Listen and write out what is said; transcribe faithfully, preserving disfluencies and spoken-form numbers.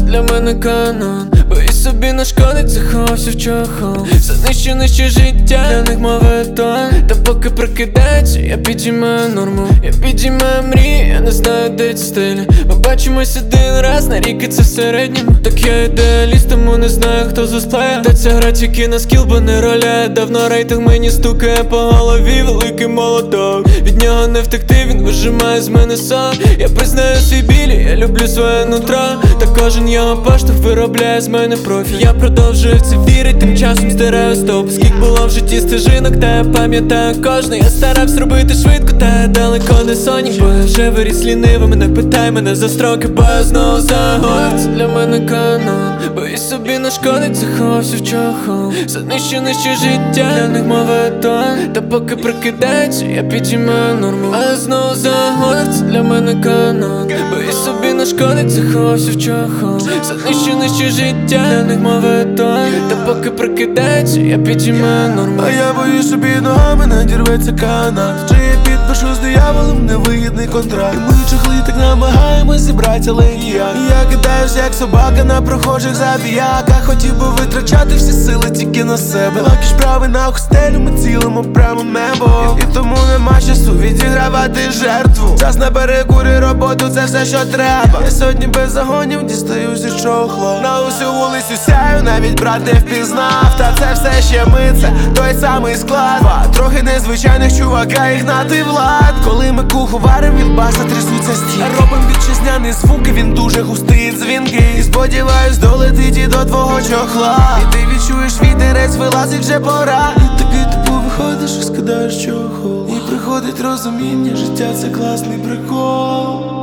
для мене канон, бо і собі нашкодить, заховався в чохол. Занищу нижче життя, для них мови тон. Та поки прокидається, я підіймаю норму. Я підіймаю мрії, я не знаю, де ці стилі. Ми бачимось один раз на рік, і це в середньому. Так я ідеаліст, тому не знаю, хто застає. Та ця гра тільки на скіл, бо не роляє. Давно рейтинг мені стукає по голові, великий молоток. Від нього не втекти, він вижимає з мене сон. Я признаю свій білі, я люблю своє нутро. Та кожен його поштовх виробляє з мене профіль. Я продовжую в це вірить, тим часом стираю стоп. Скільки було в житті стежинок, та я пам'ятаю кожну. Я старався робити швидко, та я далеко не сонік. Бо я вже виріс лінивим, не питай мене за строки, бо я знову загод. Це для мене канон, бо і собі нашкодить, заховався в чохол. Занищу нижче життя, для них мови тон. Та поки прокидається, я підіймаю норму. А я знову загод, це для мене канон, бо і собі нашкодить, заховався в чохол. Занищу нижче життя, для них мови тон. Та поки прокидається, я підіймаю норму. А я боюсь, що під ногами надірветься канат. Чи я підпишу з дияволом невигідний контракт? І ми чехли так намагаємось зібрати, але ніяк. І я кидаюсь як собака на прохожих забіяках. Хотів би витрачати всі сили тільки на себе. Лакі справи на хостелю, ми цілимо прямо небо. І тому нема часу відігравати жертву. Час на перекури, роботу, це все, що треба. Я сьогодні без загонів дістаю зі чохла. На усю вулицю сяю, навіть брат не впізнав. Та це все ще ми, це той самий склад. Два трохи незвичайних чувака, їх нати влад. Коли ми куху варим, від баса трясуться стіни. Робим вітчизняний звук, і він дуже густий, дзвінкий. І сподіваюсь, долетить і до твого чохла. І ти відчуєш, вітерець вилазить, вже пора. І такий типу виходиш і скидаєш чохол. І приходить розуміння, життя це класний прикол.